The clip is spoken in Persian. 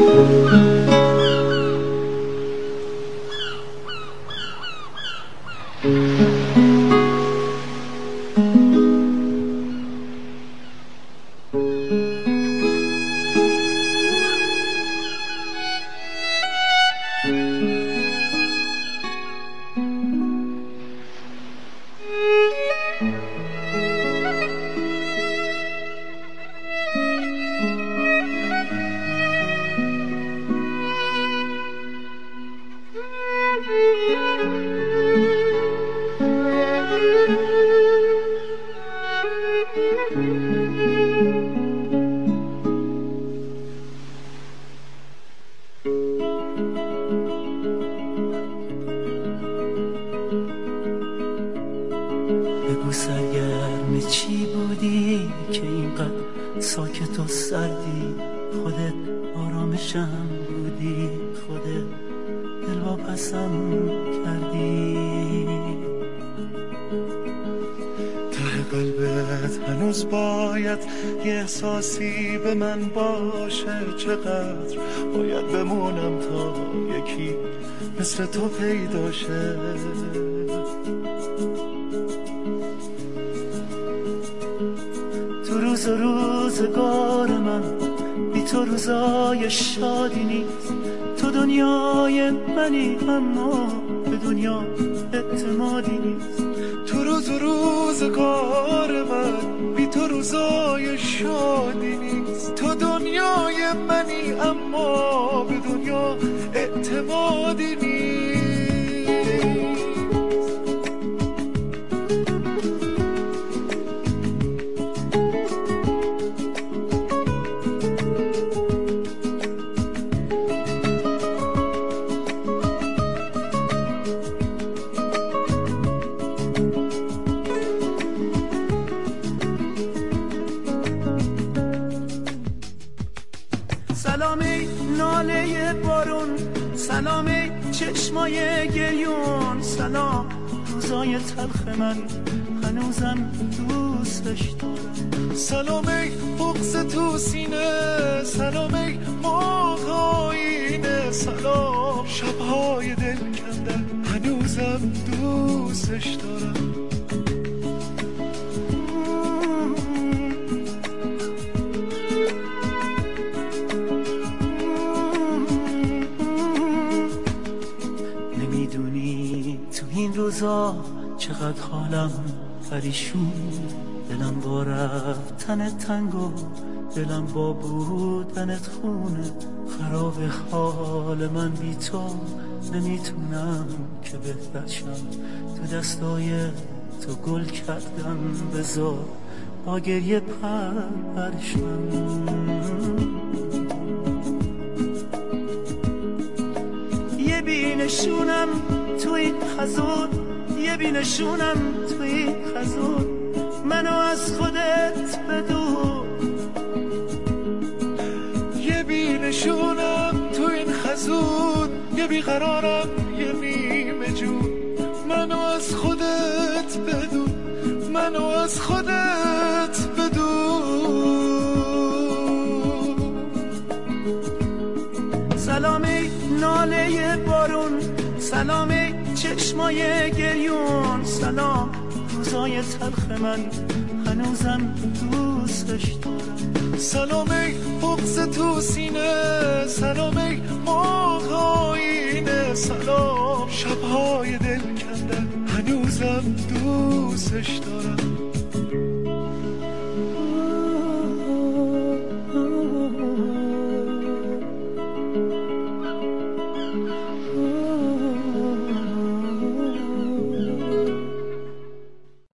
بگو سرگرم چی بودی که اینقدر ساکت و سردی؟ خودت آرامشم بودی، خودت دلواپسم کردی. ته قلبت هنوز باید یه احساسی به من باشه. چقدر باید بمونم تا یکی مثل تو پیدا شه. تو روز و روزگار من بی تو روزای شادی نیست. تو دنیای منی اما به دنیا اعتمادی نیست. تو روز و روزگار من بی تو روزای شادی نیست. تو دنیای منی اما به دنیا اعتمادی نیست. سلامی ناله بارون، سلامی چشمای گریون، سلام روزای تلخ من هنوزم دوستش دارم. سلامی بغض تو سینه، سلامی موج آینه، سلام شبهای دل کنده هنوزم دوستش دارم. نمیدونی تو این روزا چقدر حالم پریشون، دلم با رفتن تنگ و دلم با بودنت خونه. خراب حال من بی تو، نمیتونم که بهتر شم. تو دستای تو گل کردم، بذار با گریه پرشم. یه بینشونم تو این خزون، یه بینشونم تو این خزون، منو از خودت بدون. یه بینشونم تو این خزون، یه بیقرارم یه نیمه جون، منو از خودت بدون، منو از خودت بدون. سلامی ناله بارون، سلامی چشمای گریون، سلام روزای تلخ من هنوزم دوستش دارم. سلامی بغض تو سینه، سلامی موج آینه، سلام شبهای دل کنده هنوزم دوستش دارم.